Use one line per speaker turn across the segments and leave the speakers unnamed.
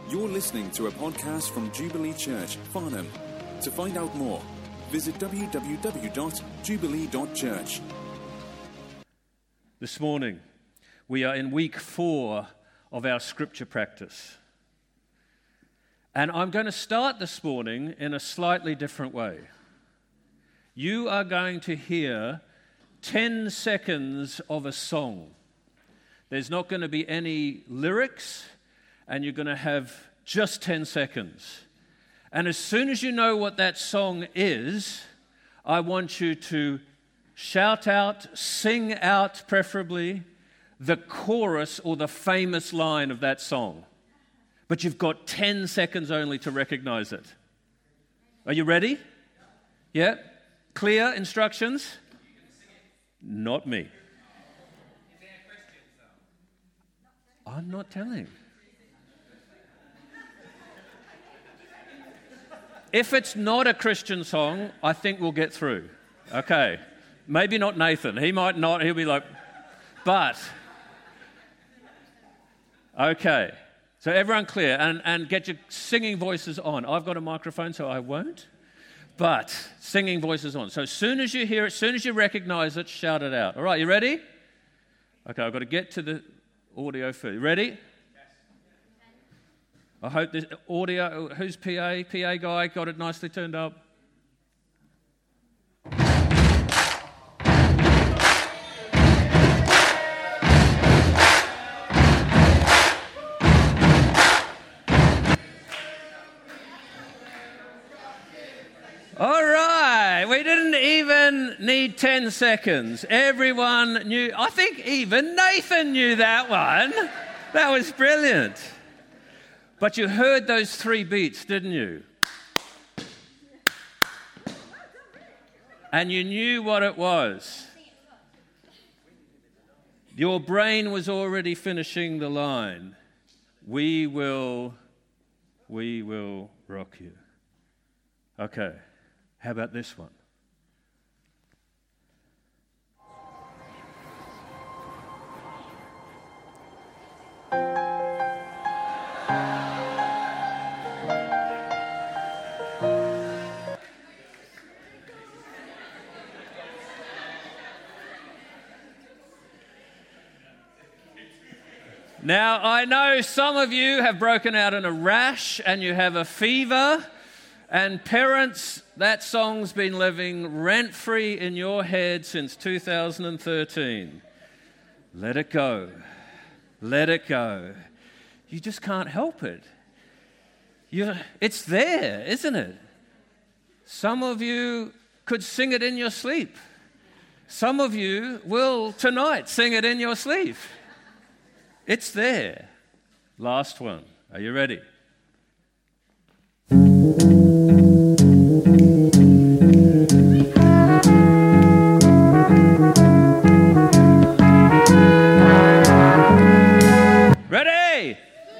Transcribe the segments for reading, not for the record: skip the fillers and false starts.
You're listening to a podcast from Jubilee Church, Farnham. To find out more, visit www.jubilee.church.
This morning, we are in week 4 of our scripture practice. And I'm going to start this morning in a slightly different way. You are going to hear 10 seconds of a song. There's not going to be any lyrics, and you're going to have just 10 seconds. And as soon as you know what that song is, I want you to shout out, sing out preferably, the chorus or the famous line of that song. But you've got 10 seconds only to recognize it. Are you ready? Yeah? Clear instructions? Not me. I'm not telling. If it's not a Christian song, I think we'll get through. Okay. Maybe not Nathan. He might not. He'll be like, but. Okay. So everyone clear and get your singing voices on. I've got a microphone, so I won't. But singing voices on. So as soon as you hear it, as soon as you recognize it, shout it out. All right, you ready? Okay, I've got to get to the audio first. Ready? I hope this audio, who's PA? PA guy, got it nicely turned up? All right, we didn't even need 10 seconds. Everyone knew, I think even Nathan knew that one. That was brilliant. But you heard those 3 beats, didn't you? And you knew what it was. Your brain was already finishing the line. We will rock you. Okay, how about this one? Now, I know some of you have broken out in a rash and you have a fever, and parents, that song's been living rent-free in your head since 2013. Let it go. Let it go. You just can't help it. It's there, isn't it? Some of you could sing it in your sleep. Some of you will tonight sing it in your sleep. It's there. Last one. Are you ready? Ready?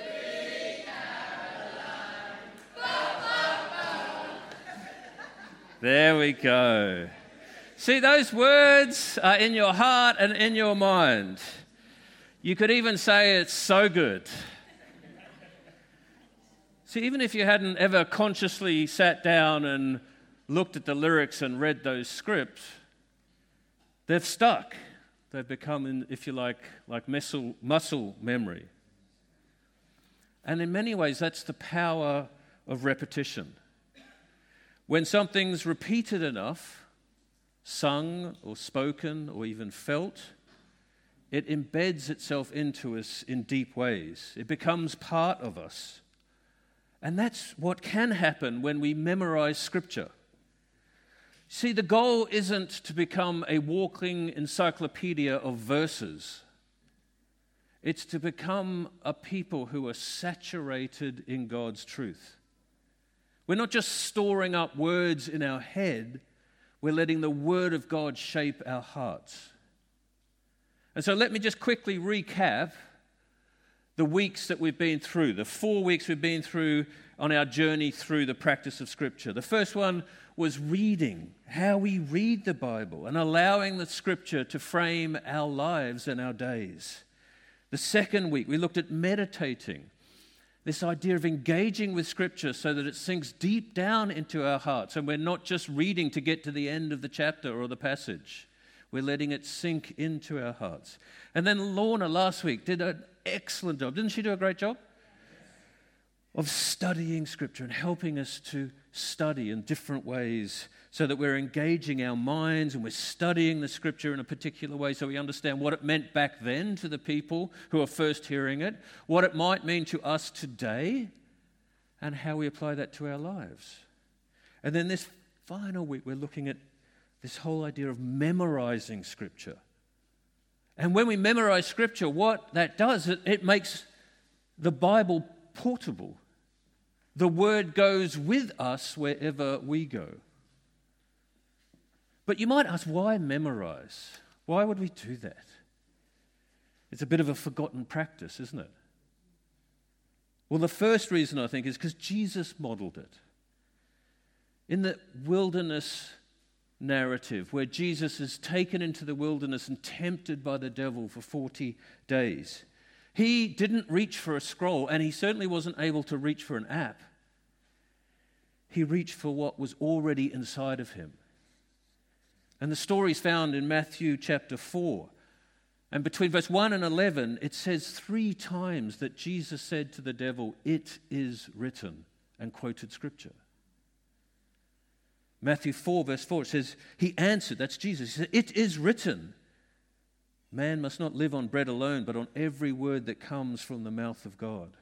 There we go. See, those words are in your heart and in your mind. You could even say it's so good. See, even if you hadn't ever consciously sat down and looked at the lyrics and read those scripts, they've stuck. They've become, if you like muscle memory. And in many ways, that's the power of repetition. When something's repeated enough, sung or spoken or even felt, it embeds itself into us in deep ways. It becomes part of us. And that's what can happen when we memorize Scripture. See, the goal isn't to become a walking encyclopedia of verses. It's to become a people who are saturated in God's truth. We're not just storing up words in our head, we're letting the Word of God shape our hearts. And so let me just quickly recap the weeks that we've been through, the 4 weeks we've been through on our journey through the practice of Scripture. The first one was reading, how we read the Bible and allowing the Scripture to frame our lives and our days. The second week, we looked at meditating, This idea of engaging with Scripture so that it sinks deep down into our hearts, and we're not just reading to get to the end of the chapter or the passage. We're letting it sink into our hearts. And then Lorna last week did an excellent job. Didn't she do a great job? Of studying Scripture and helping us to study in different ways so that we're engaging our minds and we're studying the Scripture in a particular way so we understand what it meant back then to the people who are first hearing it, what it might mean to us today, and how we apply that to our lives. And then this final week, we're looking at this whole idea of memorizing Scripture. And when we memorize Scripture, what that does, it makes the Bible portable. The Word goes with us wherever we go. But you might ask, why memorize? Why would we do that? It's a bit of a forgotten practice, isn't it? Well, the first reason, I think, is because Jesus modeled it. In the wilderness narrative, where Jesus is taken into the wilderness and tempted by the devil for 40 days, he didn't reach for a scroll, and he certainly wasn't able to reach for an app. He reached for what was already inside of him. And the story is found in Matthew chapter 4. And between verse 1 and 11, it says 3 times that Jesus said to the devil, "It is written," and quoted Scripture. Matthew 4, verse 4, it says, he answered, that's Jesus, he said, "It is written, man must not live on bread alone, but on every word that comes from the mouth of God."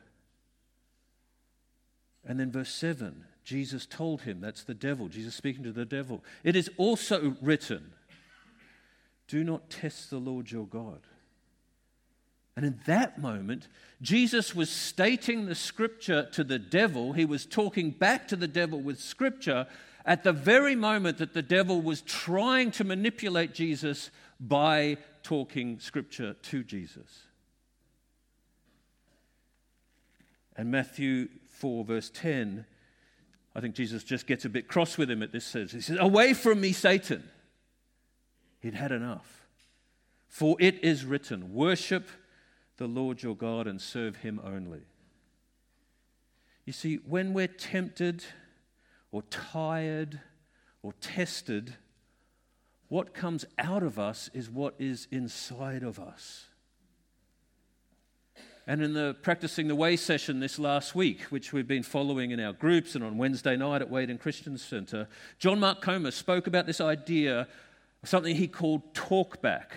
And then verse 7, Jesus told him, that's the devil, Jesus speaking to the devil, "It is also written, do not test the Lord your God." And in that moment, Jesus was stating the Scripture to the devil. He was talking back to the devil with Scripture at the very moment that the devil was trying to manipulate Jesus by talking Scripture to Jesus. And Matthew 4, verse 10, I think Jesus just gets a bit cross with him at this stage. He says, "Away from me, Satan." He'd had enough. "For it is written, worship the Lord your God and serve him only." You see, when we're tempted or tired or tested, what comes out of us is what is inside of us. And in the Practicing the Way session this last week, which we've been following in our groups and on Wednesday night at Wade and Christian Centre, John Mark Comer spoke about this idea of something he called talk back.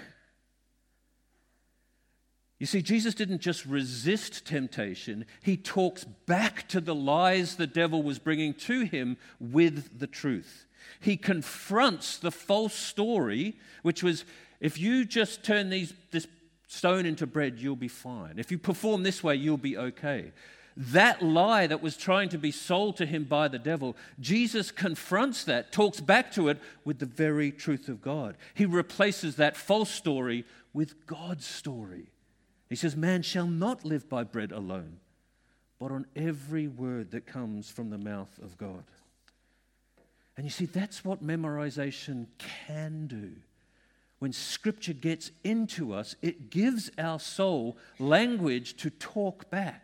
You see, Jesus didn't just resist temptation, he talks back to the lies the devil was bringing to him with the truth. He confronts the false story, which was, if you just turn this stone into bread, you'll be fine. If you perform this way, you'll be okay. That lie that was trying to be sold to him by the devil, Jesus confronts that, talks back to it with the very truth of God. He replaces that false story with God's story. He says, "Man shall not live by bread alone, but on every word that comes from the mouth of God." And you see, that's what memorization can do. When Scripture gets into us, it gives our soul language to talk back.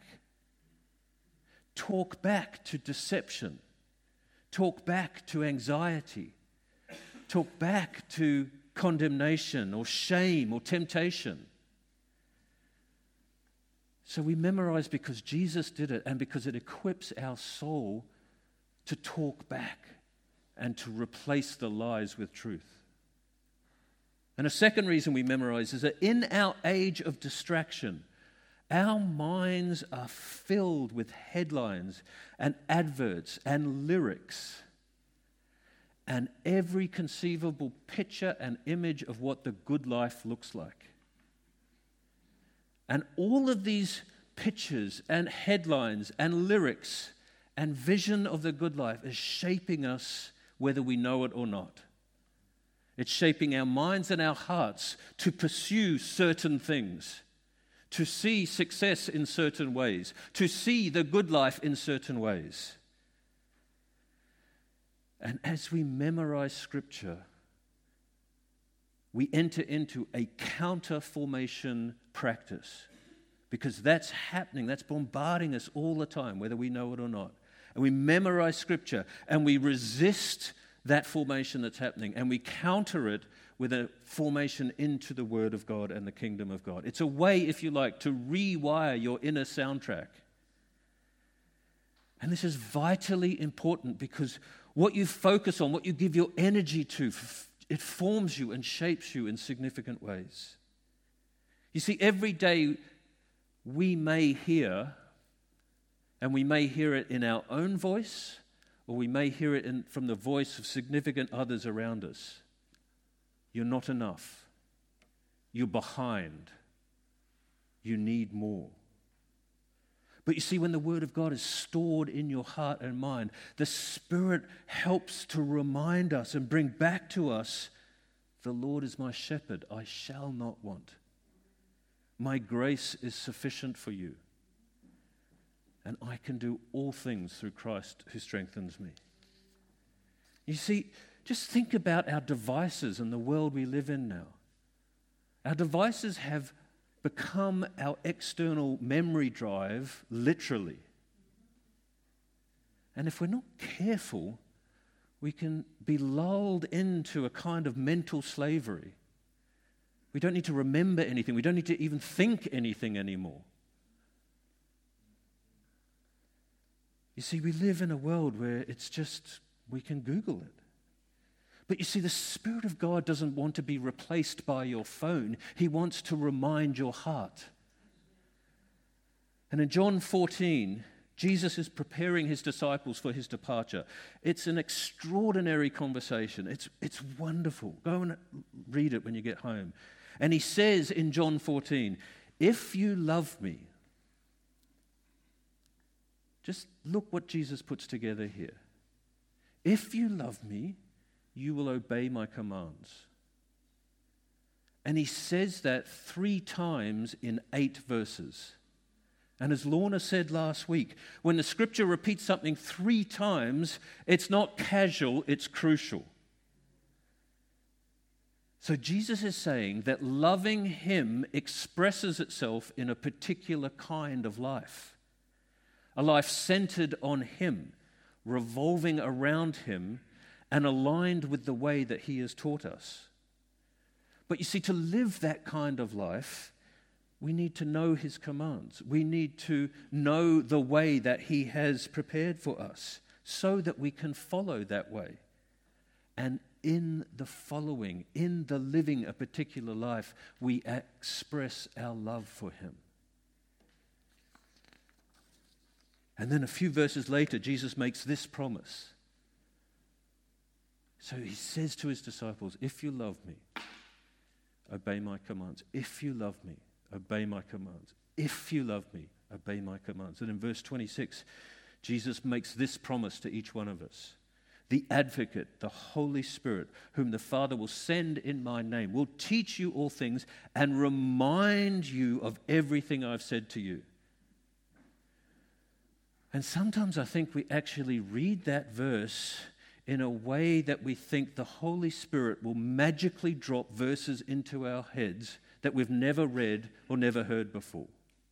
Talk back to deception. Talk back to anxiety. Talk back to condemnation or shame or temptation. So we memorize because Jesus did it and because it equips our soul to talk back and to replace the lies with truth. And a second reason we memorize is that in our age of distraction, our minds are filled with headlines and adverts and lyrics and every conceivable picture and image of what the good life looks like. And all of these pictures and headlines and lyrics and vision of the good life is shaping us whether we know it or not. It's shaping our minds and our hearts to pursue certain things, to see success in certain ways, to see the good life in certain ways. And as we memorize Scripture, we enter into a counter-formation practice, because that's happening. That's bombarding us all the time, whether we know it or not. And we memorize Scripture, and we resist that formation that's happening, and we counter it with a formation into the Word of God and the kingdom of God. It's a way, if you like, to rewire your inner soundtrack. And this is vitally important because what you focus on, what you give your energy to, it forms you and shapes you in significant ways. You see, every day we may hear, and we may hear it in our own voice, or we may hear it from the voice of significant others around us. You're not enough. You're behind. You need more. But you see, when the Word of God is stored in your heart and mind, the Spirit helps to remind us and bring back to us, the Lord is my shepherd, I shall not want. My grace is sufficient for you. And I can do all things through Christ who strengthens me. You see, just think about our devices and the world we live in now. Our devices have become our external memory drive, literally. And if we're not careful, we can be lulled into a kind of mental slavery. We don't need to remember anything. We don't need to even think anything anymore. You see, we live in a world where it's just, we can Google it. But you see, the Spirit of God doesn't want to be replaced by your phone. He wants to remind your heart. And in John 14, Jesus is preparing his disciples for his departure. It's an extraordinary conversation. It's wonderful. Go and read it when you get home. And he says in John 14, if you love me, just look what Jesus puts together here. If you love me, you will obey my commands. And he says that 3 times in 8 verses. And as Lorna said last week, when the Scripture repeats something 3 times, it's not casual, it's crucial. So Jesus is saying that loving him expresses itself in a particular kind of life. A life centered on him, revolving around him, and aligned with the way that he has taught us. But you see, to live that kind of life, we need to know his commands. We need to know the way that he has prepared for us so that we can follow that way. And in the following, in the living a particular life, we express our love for him. And then a few verses later, Jesus makes this promise. So he says to his disciples, if you love me, obey my commands. If you love me, obey my commands. If you love me, obey my commands. And in verse 26, Jesus makes this promise to each one of us. The Advocate, the Holy Spirit, whom the Father will send in my name, will teach you all things and remind you of everything I've said to you. And sometimes I think we actually read that verse in a way that we think the Holy Spirit will magically drop verses into our heads that we've never read or never heard before.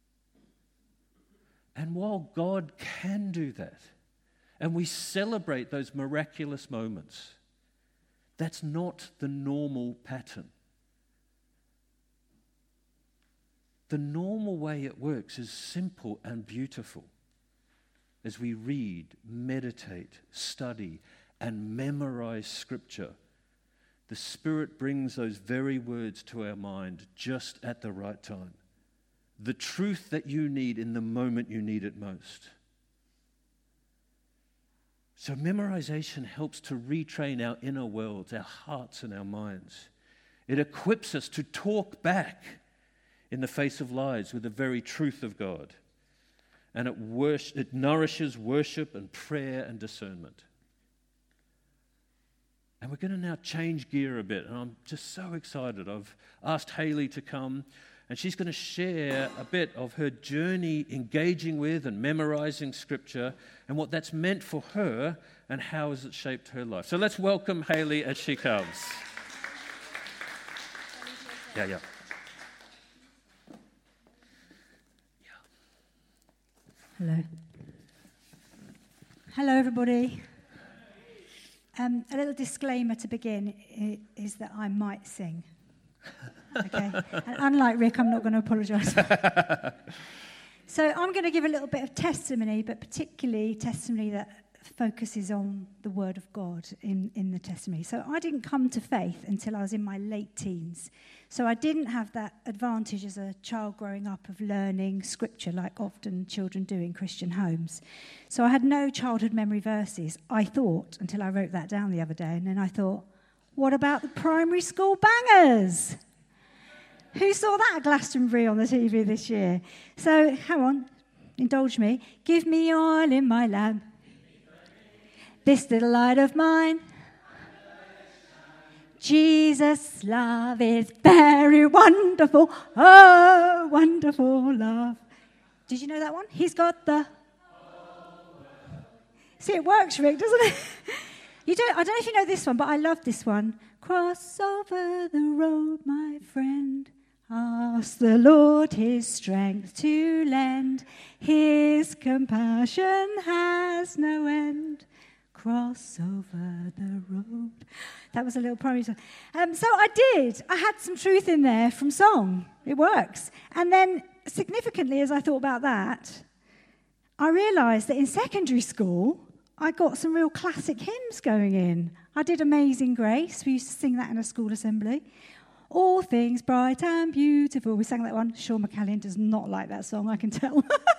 And while God can do that, and we celebrate those miraculous moments, that's not the normal pattern. The normal way it works is simple and beautiful. As we read, meditate, study, and memorize Scripture, the Spirit brings those very words to our mind just at the right time. The truth that you need in the moment you need it most. So memorization helps to retrain our inner worlds, our hearts and our minds. It equips us to talk back in the face of lies with the very truth of God. And it nourishes worship and prayer and discernment. And we're going to now change gear a bit, and I'm just so excited. I've asked Hayley to come, and she's going to share a bit of her journey engaging with and memorizing Scripture and what that's meant for her and how has it shaped her life. So let's welcome Hayley as she comes. Yeah.
Hello. Hello, everybody. A little disclaimer to begin is that I might sing. Okay? And unlike Rick, I'm not going to apologise. So I'm going to give a little bit of testimony, but particularly testimony that focuses on the Word of God in the testimony. So I didn't come to faith until I was in my late teens. So I didn't have that advantage as a child growing up of learning Scripture like often children do in Christian homes. So I had no childhood memory verses, I thought, until I wrote that down the other day. And then I thought, what about the primary school bangers? Who saw that at Glastonbury on the TV this year? So, hang on, indulge me. Give me oil in my lamp. This little light of mine. Jesus' love is very wonderful. Oh, wonderful love. Did you know that one? He's got the... See, it works, Rick, doesn't it? I don't know if you know this one, but I love this one. Cross over the road, my friend. Ask the Lord his strength to lend. His compassion has no end. Cross over the road. That was a little primary song. So I did. I had some truth in there from song. It works. And then, significantly, as I thought about that, I realised that in secondary school, I got some real classic hymns going in. I did Amazing Grace. We used to sing that in a school assembly. All things bright and beautiful. We sang that one. Sean McCallion does not like that song, I can tell.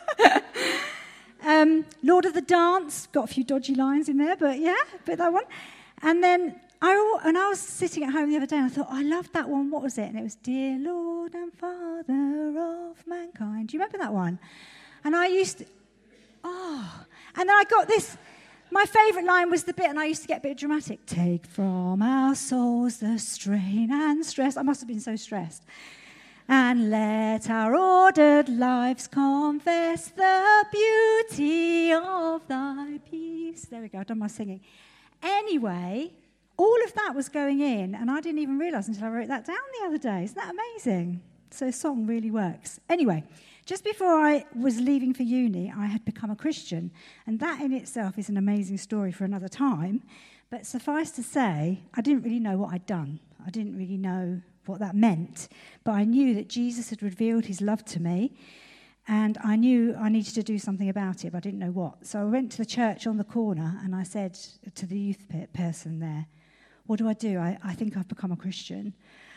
Lord of the Dance. Got a few dodgy lines in there, but yeah, but that one. And then I was sitting at home the other day and I thought, I loved that one. What was it? And it was, Dear Lord and Father of Mankind. Do you remember that one? And I used to... And then I got this... My favourite line was the bit, and I used to get a bit dramatic. Take from our souls the strain and stress. I must have been so stressed. And let our ordered lives confess the beauty of thy peace. There we go, I've done my singing. Anyway, all of that was going in, and I didn't even realise until I wrote that down the other day. Isn't that amazing? So song really works. Anyway, just before I was leaving for uni, I had become a Christian, and that in itself is an amazing story for another time. But suffice to say, I didn't really know what I'd done. I didn't really know what that meant, but I knew that Jesus had revealed his love to me, and I knew I needed to do something about it, but I didn't know what. So I went to the church on the corner, and I said to the youth person there, what do? I think I've become a Christian.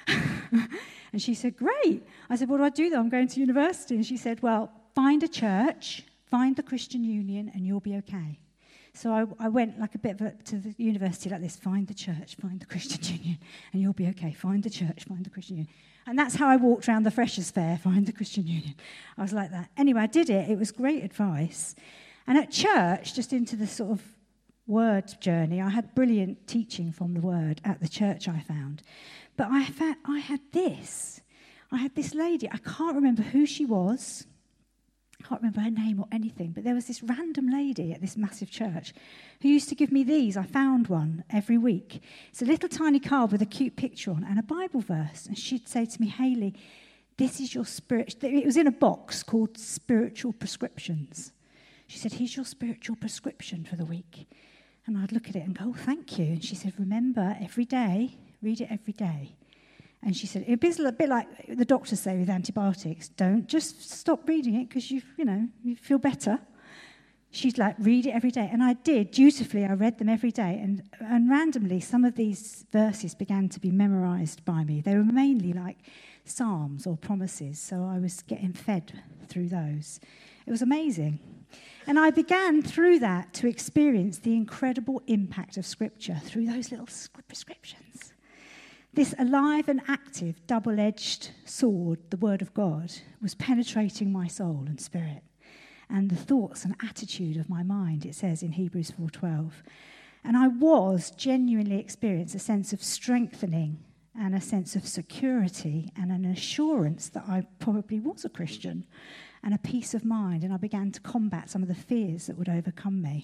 And she said, great. I said, what do I do though? I'm going to university. And she said, well, find a church, find the Christian Union, and you'll be okay. So I went like a bit to the university like this, find the church, find the Christian Union, and you'll be okay. Find the church, find the Christian Union. And that's how I walked around the Freshers' Fair, find the Christian Union. I was like that. Anyway, I did it. It was great advice. And at church, just into the sort of word journey, I had brilliant teaching from the word at the church I found. But I had this lady, I can't remember who she was, I can't remember her name or anything, but there was this random lady at this massive church who used to give me these. I found one every week. It's a little tiny card with a cute picture on and a Bible verse. And she'd say to me, Hayley, this is your spirit. It was in a box called Spiritual Prescriptions. She said, here's your spiritual prescription for the week. And I'd look at it and go, oh, thank you. And she said, remember, every day, read it every day. And she said, it's a bit like the doctors say with antibiotics. Don't just stop reading it because you feel better. She's like, read it every day. And I did. Dutifully, I read them every day. And randomly, some of these verses began to be memorized by me. They were mainly like psalms or promises. So I was getting fed through those. It was amazing. And I began through that to experience the incredible impact of Scripture through those little prescriptions. This alive and active, double-edged sword, the Word of God, was penetrating my soul and spirit and the thoughts and attitude of my mind, it says in Hebrews 4:12. And I was genuinely experiencing a sense of strengthening and a sense of security and an assurance that I probably was a Christian and a peace of mind, and I began to combat some of the fears that would overcome me.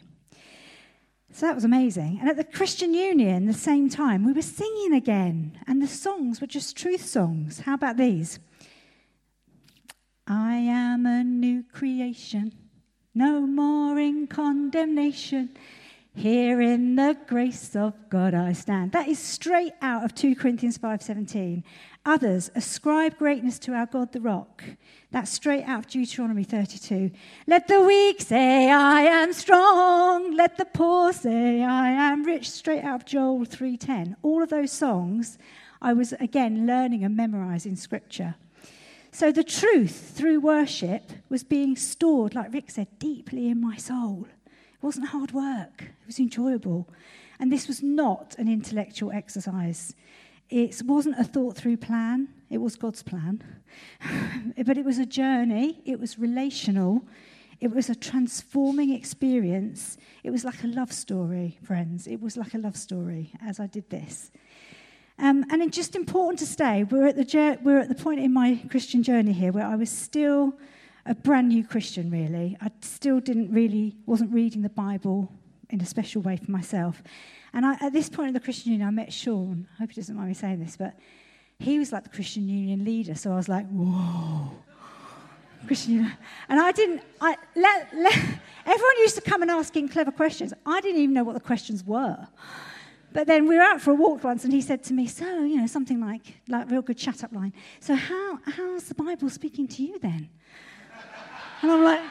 So that was amazing. And at the Christian Union, the same time, we were singing again, and the songs were just truth songs. How about these? I am a new creation. No more in condemnation. Here in the grace of God I stand. That is straight out of 2 Corinthians 5:17. Others ascribe greatness to our God, the rock. That's straight out of Deuteronomy 32. Let the weak say, I am strong. Let the poor say, I am rich. Straight out of Joel 3:10. All of those songs, I was, again, learning and memorizing scripture. So the truth through worship was being stored, like Rick said, deeply in my soul. It wasn't hard work. It was enjoyable. And this was not an intellectual exercise. It wasn't a thought-through plan. It was God's plan. But it was a journey. It was relational. It was a transforming experience. It was like a love story, friends. It was like a love story as I did this. And it's just important to stay. We're at the point in my Christian journey here where I was still a brand new Christian, really. I still wasn't reading the Bible in a special way for myself. And at this point in the Christian Union, I met Sean. I hope he doesn't mind me saying this, but he was like the Christian Union leader. So I was like, whoa, Christian Union. And everyone used to come and asking clever questions. I didn't even know what the questions were. But then we were out for a walk once, and he said to me, so, something like real good shut-up line. So how's the Bible speaking to you then? And I'm like,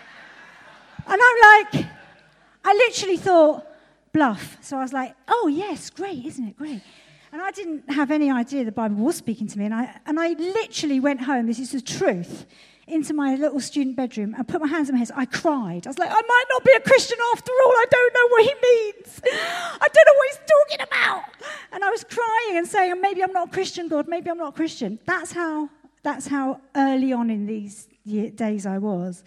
I literally thought, bluff. So I was like, oh, yes, great, isn't it? Great. And I didn't have any idea the Bible was speaking to me. And I literally went home, this is the truth, into my little student bedroom and put my hands on my head. I cried. I was like, I might not be a Christian after all. I don't know what he means. I don't know what he's talking about. And I was crying and saying, maybe I'm not a Christian, God. Maybe I'm not a Christian. That's how early on in these days I was.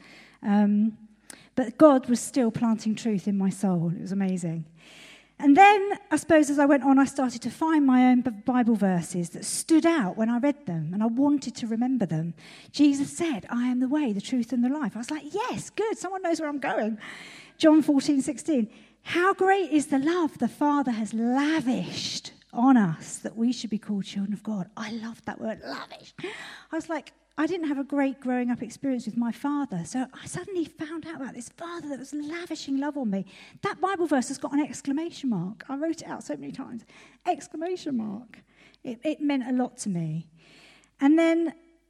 But God was still planting truth in my soul. It was amazing. And then, I suppose, as I went on, I started to find my own Bible verses that stood out when I read them, and I wanted to remember them. Jesus said, I am the way, the truth, and the life. I was like, yes, good, someone knows where I'm going. John 14:16. How great is the love the Father has lavished on us that we should be called children of God. I love that word, lavish. I was like, I didn't have a great growing up experience with my father, so I suddenly found out about this father that was lavishing love on me. That Bible verse has got an exclamation mark. I wrote it out so many times. Exclamation mark. It meant a lot to me. And then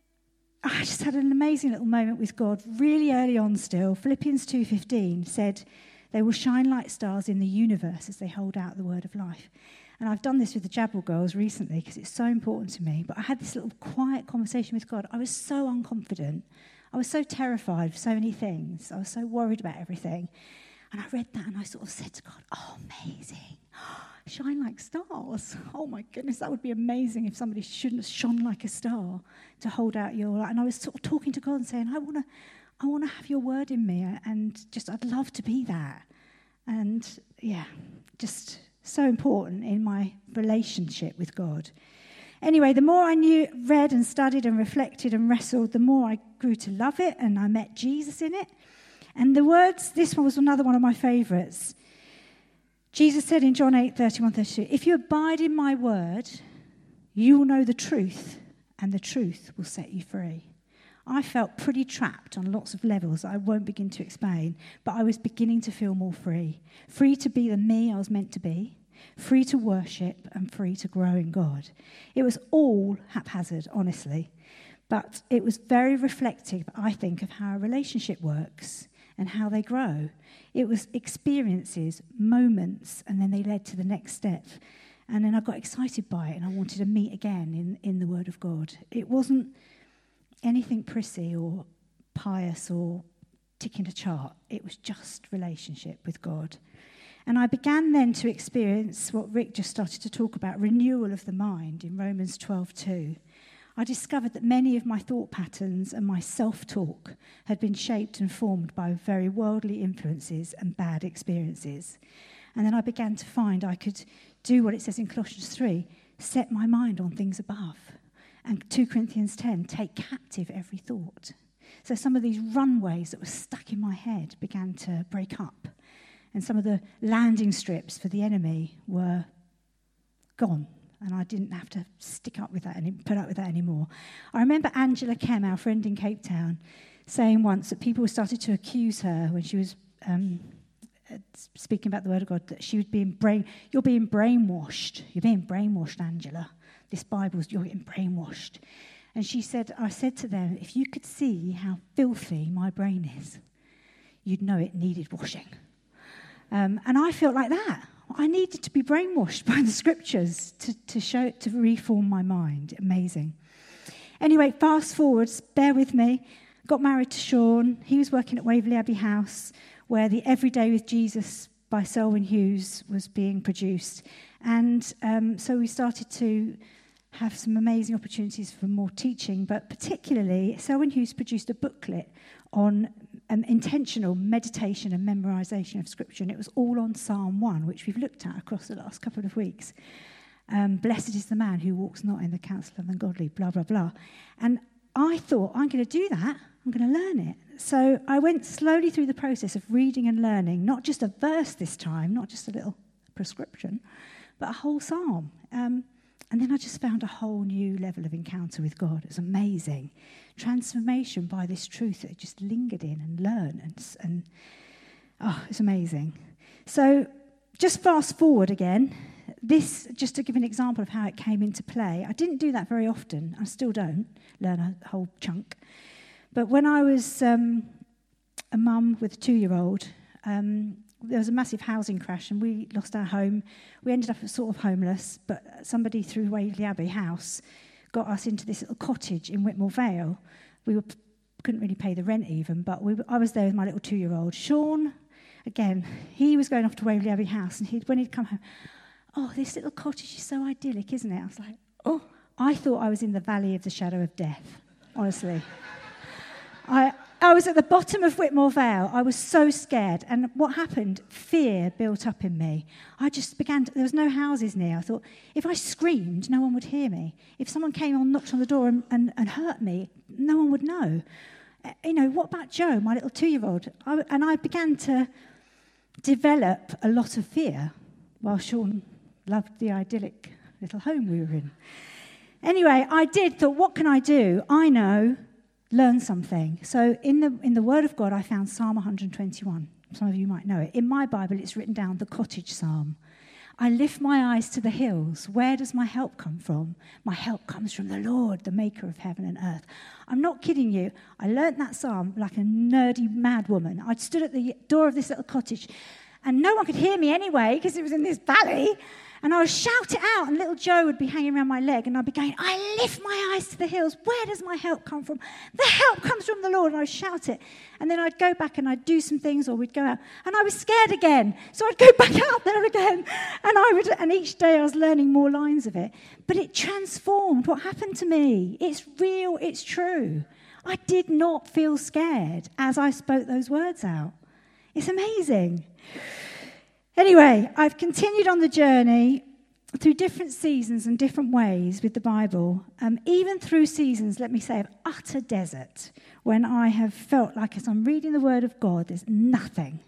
I just had an amazing little moment with God really early on still. Philippians 2:15 said, they will shine like stars in the universe as they hold out the word of life. And I've done this with the Jabal girls recently because it's so important to me. But I had this little quiet conversation with God. I was so unconfident. I was so terrified of so many things. I was so worried about everything. And I read that and I sort of said to God, oh, amazing. Shine like stars. Oh, my goodness, that would be amazing if somebody shouldn't have shone like a star to hold out your light. And I was sort of talking to God and saying, I want to have your word in me. And just, I'd love to be that. And, yeah, just so important in my relationship with God. Anyway, the more I read and studied and reflected and wrestled, the more I grew to love it, and I met Jesus in it. And the words, this one was another one of my favourites. Jesus said in John 8:31-32, if you abide in my word, you will know the truth, and the truth will set you free. I felt pretty trapped on lots of levels that I won't begin to explain, but I was beginning to feel more free. Free to be the me I was meant to be, free to worship, and free to grow in God. It was all haphazard, honestly, but it was very reflective, I think, of how a relationship works and how they grow. It was experiences, moments, and then they led to the next step. And then I got excited by it, and I wanted to meet again in the Word of God. It wasn't anything prissy or pious or ticking a chart. It was just relationship with God. And I began then to experience what Rick just started to talk about, renewal of the mind in Romans 12:2. I discovered that many of my thought patterns and my self-talk had been shaped and formed by very worldly influences and bad experiences. And then I began to find I could do what it says in Colossians 3, set my mind on things above. And 2 Corinthians 10, take captive every thought. So some of these runways that were stuck in my head began to break up. And some of the landing strips for the enemy were gone. And I didn't have to stick up with that and put up with that anymore. I remember Angela Kem, our friend in Cape Town, saying once that people started to accuse her when she was speaking about the word of God, that she was you're being brainwashed. You're being brainwashed, Angela. This Bible's, you're getting brainwashed. And she said, I said to them, if you could see how filthy my brain is, you'd know it needed washing. And I felt like that. I needed to be brainwashed by the scriptures to reform my mind. Amazing. Anyway, fast forwards, bear with me. Got married to Sean. He was working at Waverley Abbey House, where the Everyday with Jesus by Selwyn Hughes was being produced. And so we started to have some amazing opportunities for more teaching, but particularly Selwyn Hughes produced a booklet on intentional meditation and memorization of Scripture, and it was all on Psalm 1, which we've looked at across the last couple of weeks. Blessed is the man who walks not in the counsel of the ungodly, blah, blah, blah. And I thought, I'm going to do that. I'm going to learn it. So I went slowly through the process of reading and learning, not just a verse this time, not just a little prescription, but a whole psalm. And then I just found a whole new level of encounter with God. It was amazing. Transformation by this truth that I just lingered in and learned. And it's amazing. So just fast forward again. This, just to give an example of how it came into play. I didn't do that very often. I still don't learn a whole chunk. But when I was a mum with a 2-year-old, there was a massive housing crash and we lost our home. We ended up sort of homeless, but somebody through Waverley Abbey House got us into this little cottage in Whitmore Vale. We couldn't really pay the rent even, but I was there with my little 2-year-old. Sean, again, he was going off to Waverley Abbey House, and when he'd come home, oh, this little cottage is so idyllic, isn't it? I was like, oh, I thought I was in the valley of the shadow of death, honestly. I was at the bottom of Whitmore Vale. I was so scared. And what happened? Fear built up in me. I just began there was no houses near. I thought, if I screamed, no one would hear me. If someone came and knocked on the door and hurt me, no one would know. What about Joe, my little 2-year-old? And I began to develop a lot of fear while Sean loved the idyllic little home we were in. Anyway, I thought, what can I do? I know. Learn something. So in the Word of God, I found Psalm 121. Some of you might know it. In my Bible, it's written down the cottage psalm. I lift my eyes to the hills. Where does my help come from? My help comes from the Lord, the maker of heaven and earth. I'm not kidding you. I learnt that psalm like a nerdy mad woman. I'd stood at the door of this little cottage, and no one could hear me anyway because it was in this valley. And I would shout it out, and little Joe would be hanging around my leg, and I'd be going, I lift my eyes to the hills. Where does my help come from? The help comes from the Lord. And I would shout it. And then I'd go back and I'd do some things, or we'd go out. And I was scared again. So I'd go back out there again. And each day I was learning more lines of it. But it transformed what happened to me. It's real. It's true. I did not feel scared as I spoke those words out. It's amazing. Anyway, I've continued on the journey through different seasons and different ways with the Bible, even through seasons, let me say, of utter desert, when I have felt like as I'm reading the Word of God, there's nothing,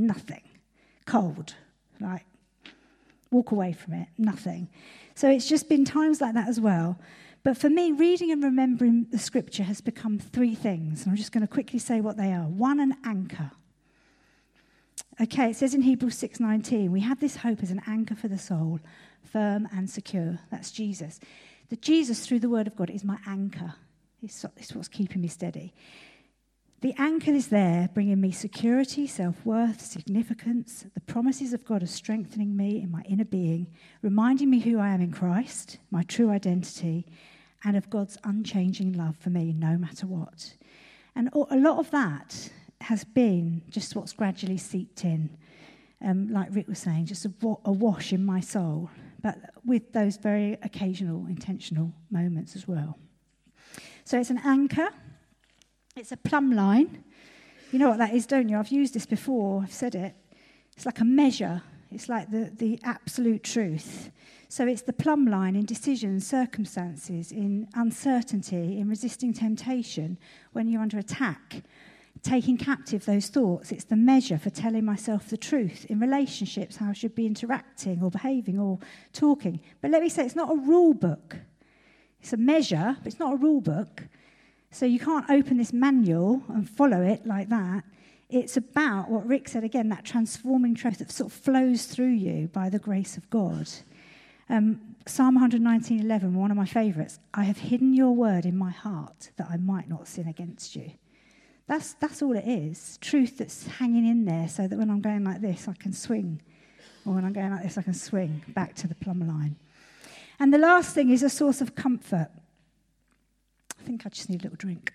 cold, like walk away from it, nothing. So it's just been times like that as well. But for me, reading and remembering the Scripture has become 3 things. I'm just going to quickly say what they are. 1, an anchor. Okay, it says in Hebrews 6:19, we have this hope as an anchor for the soul, firm and secure. That's Jesus. The Jesus, through the Word of God, is my anchor. It's what's keeping me steady. The anchor is there, bringing me security, self-worth, significance. The promises of God are strengthening me in my inner being, reminding me who I am in Christ, my true identity, and of God's unchanging love for me, no matter what. And a lot of that has been just what's gradually seeped in, like Rick was saying, just a wash in my soul, but with those very occasional, intentional moments as well. So it's an anchor. It's a plumb line. You know what that is, don't you? I've used this before. I've said it. It's like a measure. It's like the absolute truth. So it's the plumb line in decisions, circumstances, in uncertainty, in resisting temptation, when you're under attack. Taking captive those thoughts, it's the measure for telling myself the truth in relationships, how I should be interacting or behaving or talking. But let me say, it's not a rule book. It's a measure, but it's not a rule book. So you can't open this manual and follow it like that. It's about what Rick said again, that transforming truth that sort of flows through you by the grace of God. Psalm 119:11, one of my favourites. I have hidden your word in my heart that I might not sin against you. That's all it is. Truth that's hanging in there so that when I'm going like this, I can swing. Or when I'm going like this, I can swing back to the plumb line. And the last thing is a source of comfort. I think I just need a little drink.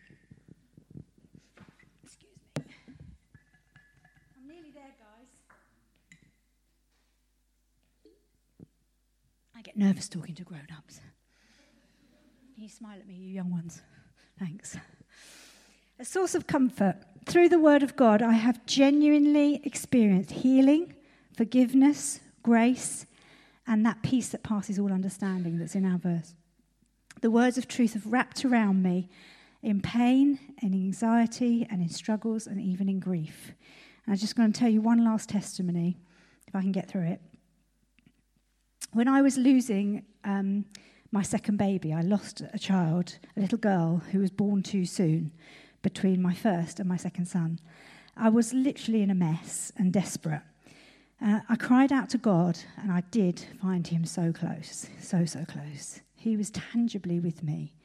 I get nervous talking to grown-ups. You smile at me, you young ones. Thanks. A source of comfort. Through the Word of God, I have genuinely experienced healing, forgiveness, grace, and that peace that passes all understanding that's in our verse. The words of truth have wrapped around me in pain, in anxiety, and in struggles, and even in grief. And I'm just going to tell you one last testimony, if I can get through it. When I was losing my second baby, I lost a child, a little girl who was born too soon between my first and my second son. I was literally in a mess and desperate. I cried out to God, and I did find him so close, so close. He was tangibly with me.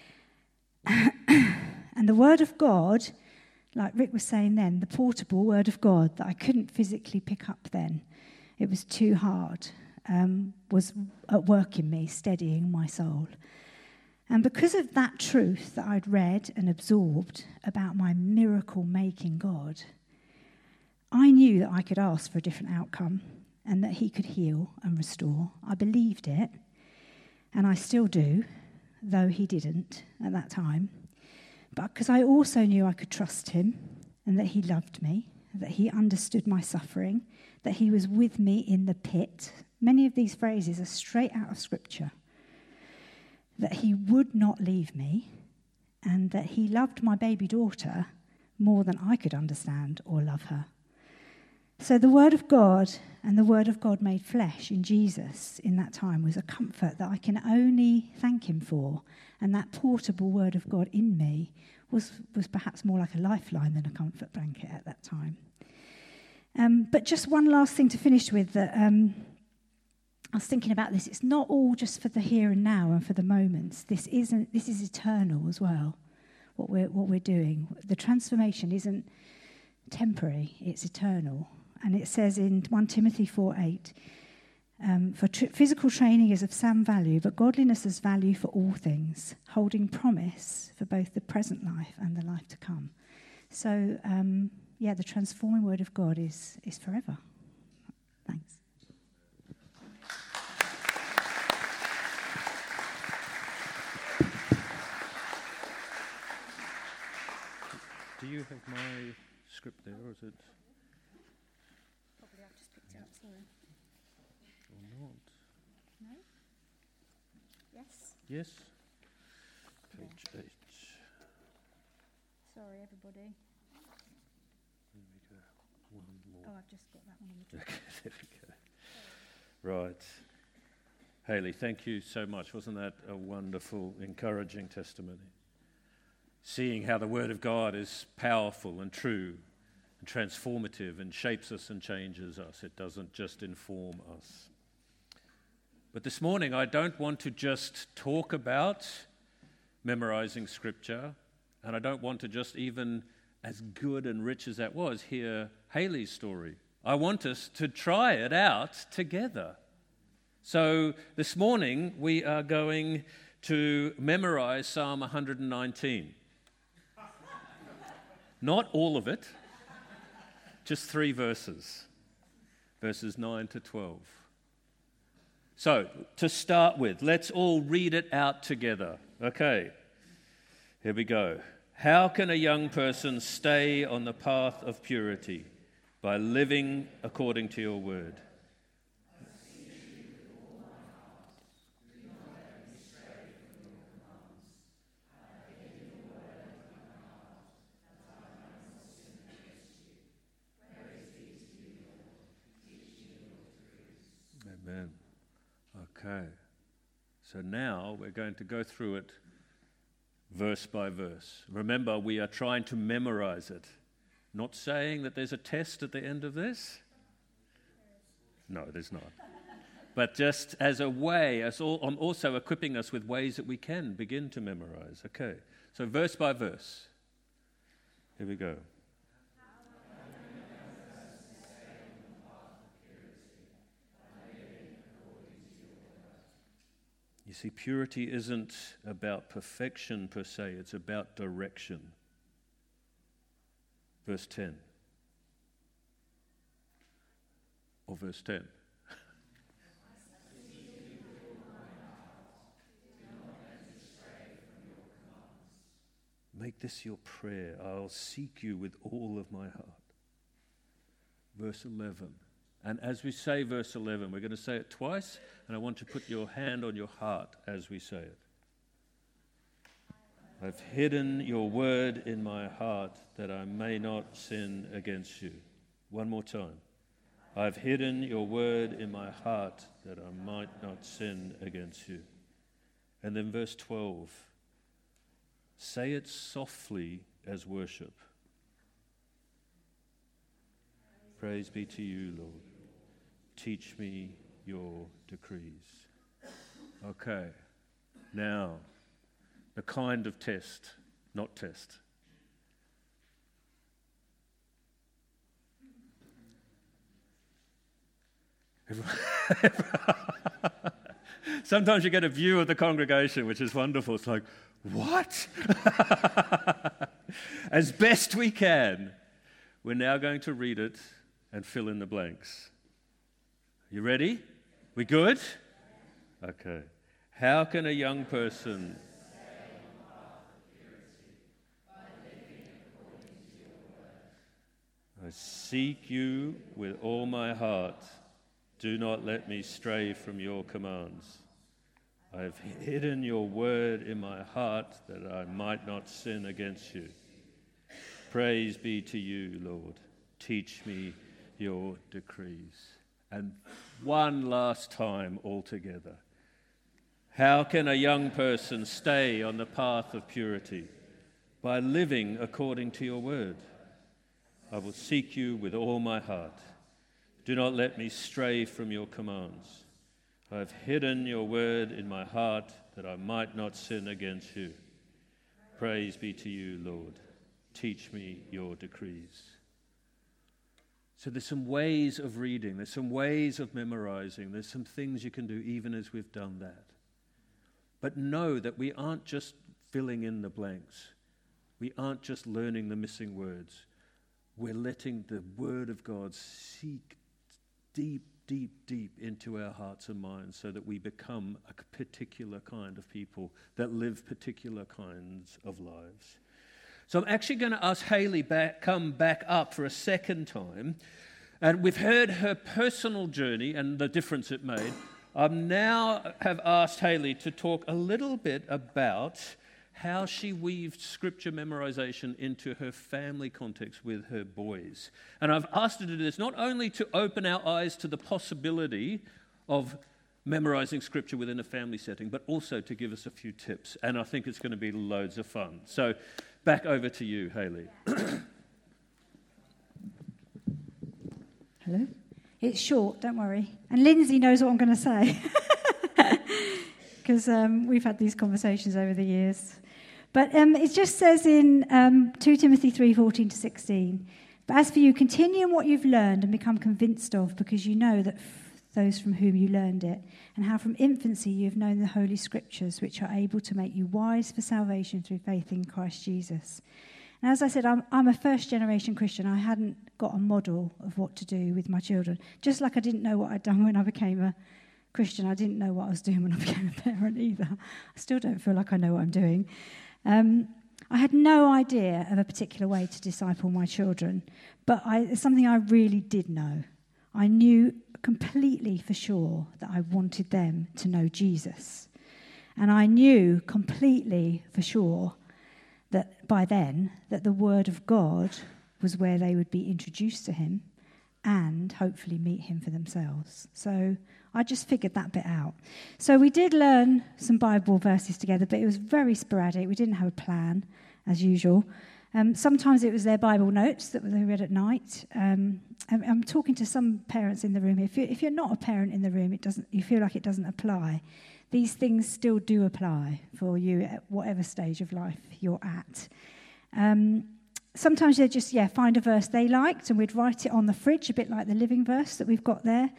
And the Word of God, like Rick was saying then, the portable Word of God that I couldn't physically pick up then, it was too hard, was at work in me, steadying my soul. And because of that truth that I'd read and absorbed about my miracle-making God, I knew that I could ask for a different outcome and that he could heal and restore. I believed it, and I still do, though he didn't at that time. But because I also knew I could trust him and that he loved me, that he understood my suffering, that he was with me in the pit. Many of these phrases are straight out of Scripture. That he would not leave me, and that he loved my baby daughter more than I could understand or love her. So the Word of God and the Word of God made flesh in Jesus in that time was a comfort that I can only thank him for. And that portable Word of God in me was perhaps more like a lifeline than a comfort blanket at that time. But just one last thing to finish with that I was thinking about this. It's not all just for the here and now and for the moments. This is eternal as well, what we're doing. The transformation isn't temporary, it's eternal. And it says in 1 Timothy 4:8, physical training is of some value, but godliness has value for all things, holding promise for both the present life and the life to come. So, the transforming Word of God is forever. Thanks.
Do you have my script there, or is it?
Probably I've just picked it up, sorry.
Or not?
No? Yes?
Yes. Page 8.
Sorry, everybody.
There we go. One more.
Oh, I've just got that one on the top.
Okay, there we go. Right. Hayley, thank you so much. Wasn't that a wonderful, encouraging testimony? Seeing how the Word of God is powerful and true and transformative and shapes us and changes us. It doesn't just inform us. But this morning, I don't want to just talk about memorizing Scripture, and I don't want to just, even as good and rich as that was, hear Hayley's story. I want us to try it out together. So this morning, we are going to memorize Psalm 119. Not all of it, just 3 verses, verses 9 to 12. So, to start with, let's all read it out together. Okay, here we go. How can a young person stay on the path of purity? By living according to your word. Amen. Okay. So now we're going to go through it verse by verse. Remember, we are trying to memorize it. Not saying that there's a test at the end of this. No, there's not. But just as a way, I'm also equipping us with ways that we can begin to memorize. Okay, so verse by verse. Here we go. You see, purity isn't about perfection per se, it's about direction. Verse 10. Or verse 10. Make this your prayer. I'll seek you with all of my heart. Verse 11. And as we say verse 11, we're going to say it twice, and I want to put your hand on your heart as we say it. I've hidden your word in my heart that I may not sin against you. One more time. I've hidden your word in my heart that I might not sin against you. And then verse 12. Say it softly as worship. Praise be to you, Lord. Teach me your decrees. Okay, now, the kind of test, not test. Sometimes you get a view of the congregation, which is wonderful. It's like, what? As best we can, we're now going to read it and fill in the blanks. You ready? We good? Okay. How can a young person I seek you with all my heart. Do not let me stray from your commands. I have hidden your word in my heart that I might not sin against you. Praise be to you, Lord. Teach me your decrees. And one last time all together. How can a young person stay on the path of purity? By living according to your word. I will seek you with all my heart. Do not let me stray from your commands. I have hidden your word in my heart that I might not sin against you. Praise be to you, Lord. Teach me your decrees. So there's some ways of reading, there's some ways of memorizing, there's some things you can do even as we've done that. But know that we aren't just filling in the blanks. We aren't just learning the missing words. We're letting the Word of God seek deep, deep, deep into our hearts and minds so that we become a particular kind of people that live particular kinds of lives. So I'm actually going to ask Hayley come back up for a second time. And we've heard her personal journey and the difference it made. I now have asked Hayley to talk a little bit about how she weaved scripture memorization into her family context with her boys. And I've asked her to do this not only to open our eyes to the possibility of memorizing scripture within a family setting, but also to give us a few tips. And I think it's going to be loads of fun. So back over to you, Hayley.
Hello. It's short, don't worry. And Lindsay knows what I'm going to say. Because we've had these conversations over the years. But it just says in 2 Timothy 3:14-16, but as for you, continue in what you've learned and become convinced of, because you know that those from whom you learned it, and how from infancy you have known the Holy Scriptures, which are able to make you wise for salvation through faith in Christ Jesus. And as I said, I'm a first-generation Christian. I hadn't got a model of what to do with my children. Just like I didn't know what I'd done when I became a Christian, I didn't know what I was doing when I became a parent either. I still don't feel like I know what I'm doing. I had no idea of a particular way to disciple my children, but it's something I really did know. I knew completely for sure that I wanted them to know Jesus. And I knew completely for sure that by then that the Word of God was where they would be introduced to him and hopefully meet him for themselves. So I just figured that bit out. So we did learn some Bible verses together, but it was very sporadic. We didn't have a plan, as usual. Sometimes it was their Bible notes that they read at night. I'm talking to some parents in the room. If you're not a parent in the room, you feel like it doesn't apply. These things still do apply for you at whatever stage of life you're at. Sometimes they just, find a verse they liked, and we'd write it on the fridge, a bit like the living verse that we've got there.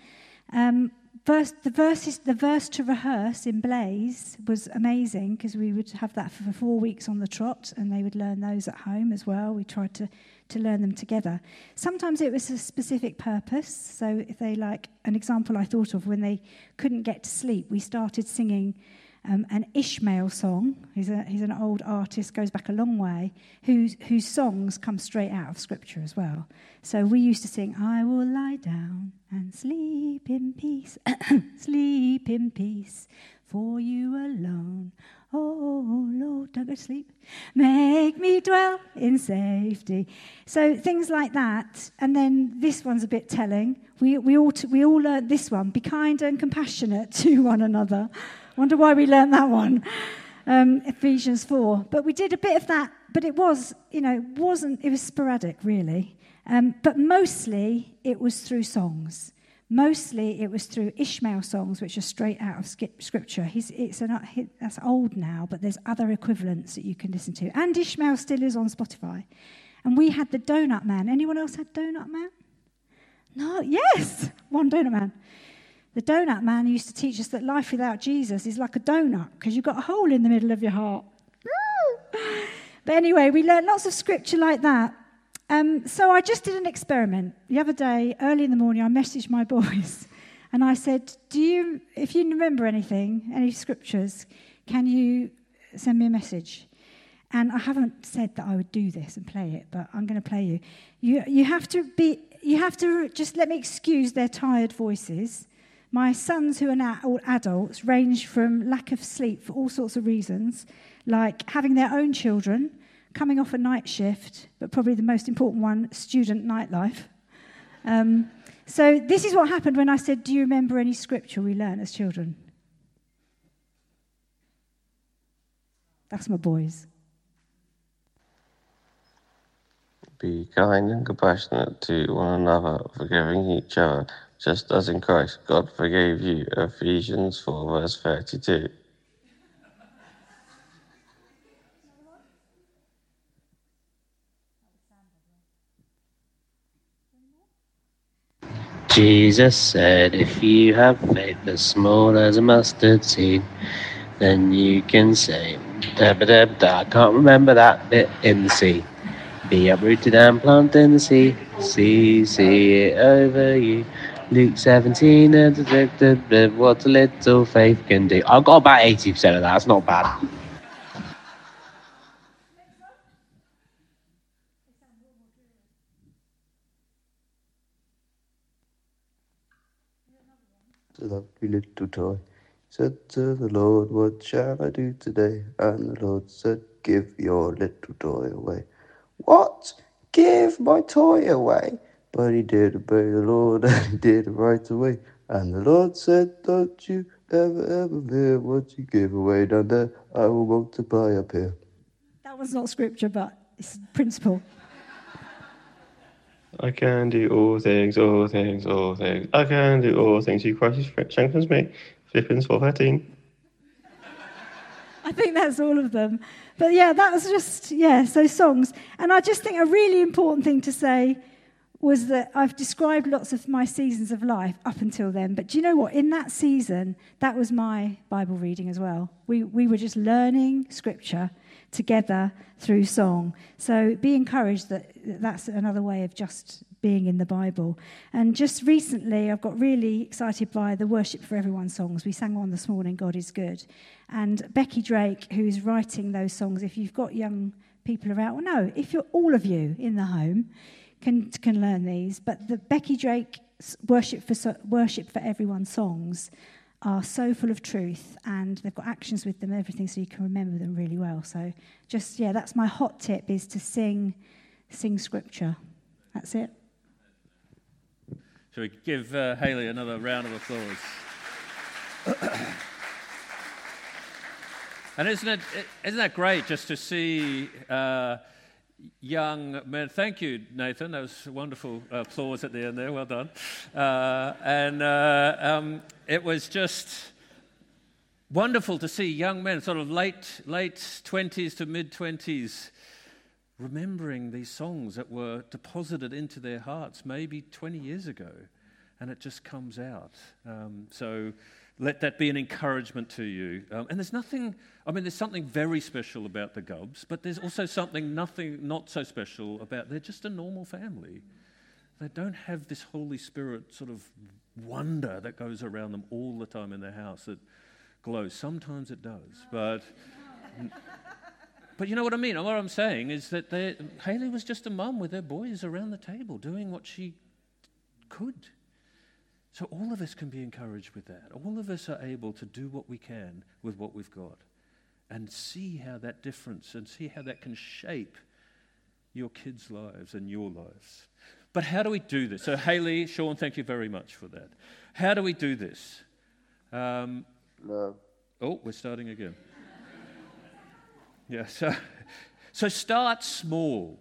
The verse to rehearse in Blaze was amazing, because we would have that for 4 weeks on the trot, and they would learn those at home as well. We tried to learn them together. Sometimes it was a specific purpose. So if they, like an example I thought of, when they couldn't get to sleep, we started singing an Ishmael song. He's an old artist, goes back a long way, whose songs come straight out of Scripture as well. So we used to sing, I will lie down and sleep in peace, sleep in peace, for you alone. Oh, Lord, don't go to sleep. Make me dwell in safety. So things like that. And then this one's a bit telling. We all learned this one. Be kind and compassionate to one another. Wonder why we learned that one. Ephesians 4. But we did a bit of that. But it was sporadic, really. But mostly it was through songs. Mostly it was through Ishmael songs, which are straight out of Scripture. That's old now, but there's other equivalents that you can listen to. And Ishmael still is on Spotify. And we had the Donut Man. Anyone else had Donut Man? No, yes, one Donut Man. The Donut Man used to teach us that life without Jesus is like a donut, because you've got a hole in the middle of your heart. But anyway, we learned lots of Scripture like that. So I just did an experiment. The other day, early in the morning, I messaged my boys, and I said, if you remember anything, any scriptures, can you send me a message? And I haven't said that I would do this and play it, but I'm going to play you. You have to just let me excuse their tired voices. My sons, who are now all adults, range from lack of sleep for all sorts of reasons, like having their own children, coming off a night shift, but probably the most important one, student nightlife. So this is what happened when I said, do you remember any scripture we learned as children? That's my boys.
Be kind and compassionate to one another, forgiving each other, just as in Christ God forgave you. Ephesians 4, verse 32. Jesus said, if you have faith as small as a mustard seed, then you can say, I can't remember that bit in the sea. Be uprooted and planted in the sea. See it over you. Luke 17, what a little faith can do. I've got about 80% of that. That's not bad.
A lovely little toy said to the Lord, what shall I do today? And the Lord said, give your little toy away. What? Give my toy away? But he did obey the Lord, and he did it right away. And the Lord said, don't you ever fear what you give away down there, I will multiply up here.
That was not scripture, but it's principle.
I can do all things, all things, all things. I can do all things through Christ who strengthens me. Philippians 4:13.
I think that's all of them. But yeah, that was just, so songs. And I just think a really important thing to say was that I've described lots of my seasons of life up until then. But do you know what? In that season, that was my Bible reading as well. We were just learning Scripture together through song. So be encouraged that that's another way of just being in the Bible. And just recently, I've got really excited by the Worship for Everyone songs. We sang one this morning, God is Good. And Becky Drake, who's writing those songs, if you've got young people around, well, no, if you're all of you in the home, can learn these. But the Becky Drake Worship for Everyone songs are so full of truth, and they've got actions with them and everything, so you can remember them really well. So just, that's my hot tip, is to sing Scripture. That's it.
Shall we give Hayley another round of applause? And isn't that great just to see young men? Thank you, Nathan. That was wonderful applause at the end there. Well done. It was just wonderful to see young men, sort of late 20s to mid-20s, remembering these songs that were deposited into their hearts maybe 20 years ago, and it just comes out. So let that be an encouragement to you. And there's something very special about the Gubbs, but there's also something not so special about, they're just a normal family. They don't have this Holy Spirit sort of wonder that goes around them all the time in their house that glows. Sometimes it does, but you know what I mean? What I'm saying is that Hayley was just a mum with her boys around the table doing what she could. So all of us can be encouraged with that. All of us are able to do what we can with what we've got and see how that difference and see how that can shape your kids' lives and your lives. But how do we do this? So Hayley, Sean, thank you very much for that. How do we do this?
Love.
Oh, we're starting again. Yeah, so start small.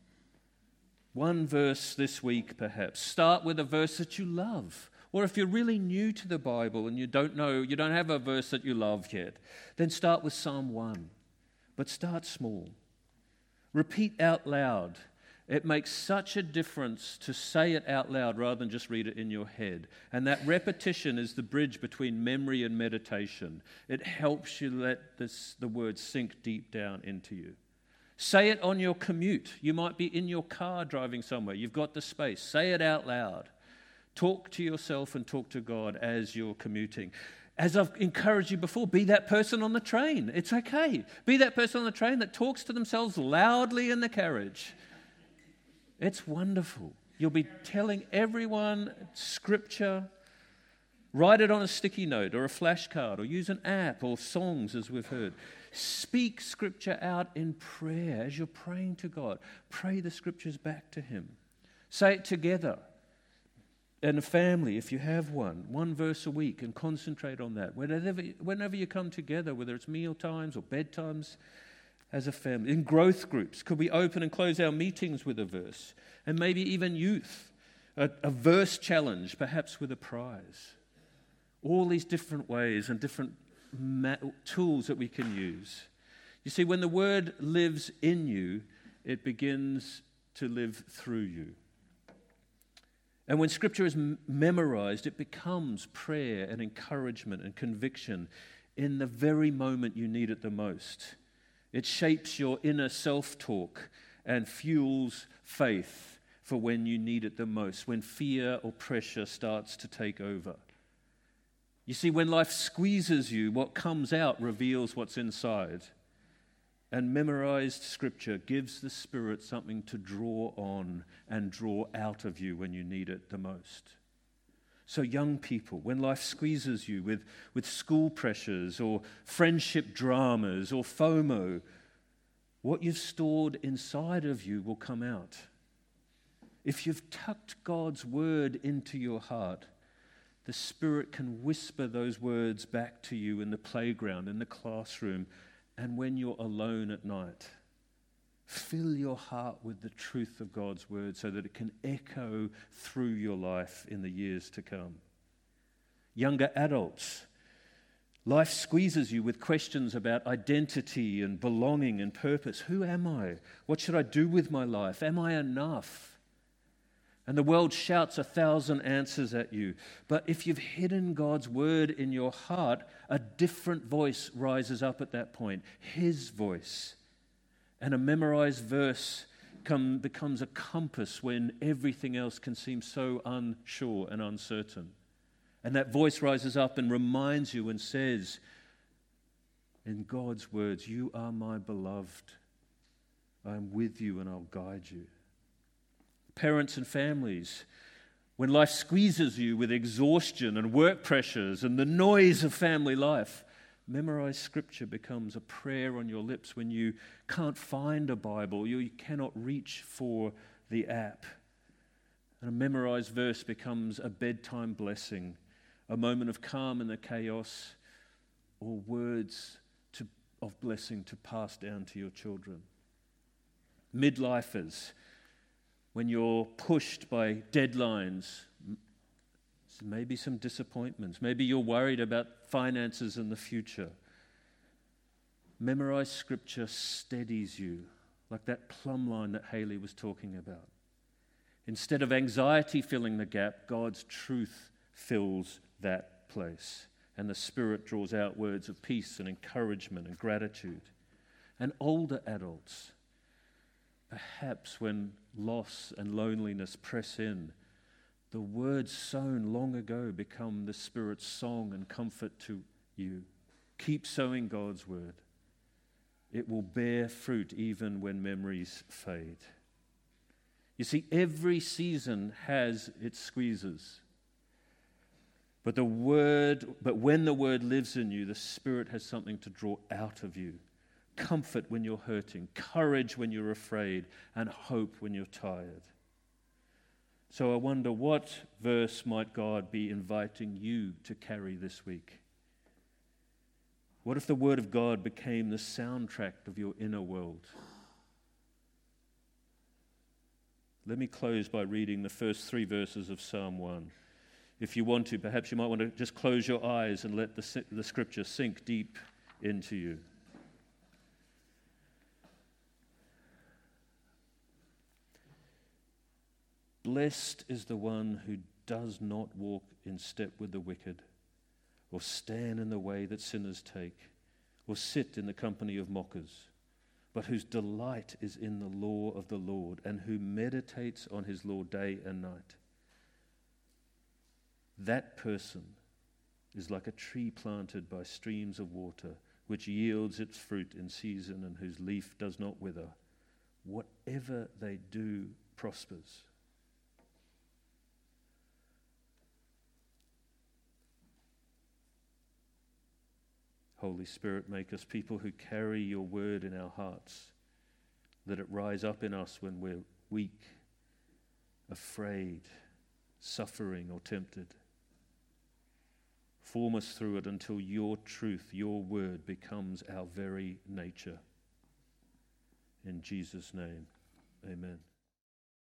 One verse this week, perhaps. Start with a verse that you love. Or if you're really new to the Bible and you don't have a verse that you love yet, then start with Psalm 1. But start small. Repeat out loud. It makes such a difference to say it out loud rather than just read it in your head. And that repetition is the bridge between memory and meditation. It helps you let the words sink deep down into you. Say it on your commute. You might be in your car driving somewhere. You've got the space. Say it out loud. Talk to yourself and talk to God as you're commuting. As I've encouraged you before, be that person on the train. It's okay. Be that person on the train that talks to themselves loudly in the carriage. It's wonderful. You'll be telling everyone Scripture. Write it on a sticky note or a flashcard or use an app or songs as we've heard. Speak Scripture out in prayer as you're praying to God. Pray the Scriptures back to Him. Say it together in a family if you have one verse a week, and concentrate on that. Whenever you come together, whether it's meal times or bedtimes, as a family. In growth groups, could we open and close our meetings with a verse? And maybe even youth, a verse challenge, perhaps with a prize. All these different ways and different tools that we can use. You see, when the Word lives in you, it begins to live through you. And when Scripture is memorized, it becomes prayer and encouragement and conviction in the very moment you need it the most. It shapes your inner self-talk and fuels faith for when you need it the most, when fear or pressure starts to take over. You see, when life squeezes you, what comes out reveals what's inside. And memorized Scripture gives the Spirit something to draw on and draw out of you when you need it the most. So young people, when life squeezes you with school pressures or friendship dramas or FOMO, what you've stored inside of you will come out. If you've tucked God's word into your heart, the Spirit can whisper those words back to you in the playground, in the classroom, and when you're alone at night. Fill your heart with the truth of God's word so that it can echo through your life in the years to come. Younger adults, life squeezes you with questions about identity and belonging and purpose. Who am I? What should I do with my life? Am I enough? And the world shouts 1,000 answers at you. But if you've hidden God's word in your heart, a different voice rises up at that point, His voice. And a memorized verse becomes a compass when everything else can seem so unsure and uncertain. And that voice rises up and reminds you and says, in God's words, you are my beloved. I am with you and I'll guide you. Parents and families, when life squeezes you with exhaustion and work pressures and the noise of family life, memorized Scripture becomes a prayer on your lips when you can't find a Bible, you cannot reach for the app. And a memorized verse becomes a bedtime blessing, a moment of calm in the chaos, or words of blessing to pass down to your children. Midlifers, when you're pushed by deadlines, maybe some disappointments, maybe you're worried about finances in the future. Memorized scripture steadies you, like that plumb line that Haley was talking about. Instead of anxiety filling the gap, God's truth fills that place. And the Spirit draws out words of peace and encouragement and gratitude. And older adults, perhaps when loss and loneliness press in, the words sown long ago become the Spirit's song and comfort to you. Keep sowing God's word. It will bear fruit even when memories fade. You see, every season has its squeezes. But when the word lives in you, the Spirit has something to draw out of you. Comfort when you're hurting, courage when you're afraid, and hope when you're tired. So I wonder, what verse might God be inviting you to carry this week? What if the Word of God became the soundtrack of your inner world? Let me close by reading the first 3 verses of Psalm 1. If you want to, perhaps you might want to just close your eyes and let the scripture sink deep into you. Blessed is the one who does not walk in step with the wicked, or stand in the way that sinners take, or sit in the company of mockers, but whose delight is in the law of the Lord, and who meditates on his law day and night. That person is like a tree planted by streams of water, which yields its fruit in season and whose leaf does not wither. Whatever they do prospers. Holy Spirit, make us people who carry your word in our hearts. Let it rise up in us when we're weak, afraid, suffering, or tempted. Form us through it until your truth, your word, becomes our very nature. In Jesus' name, amen.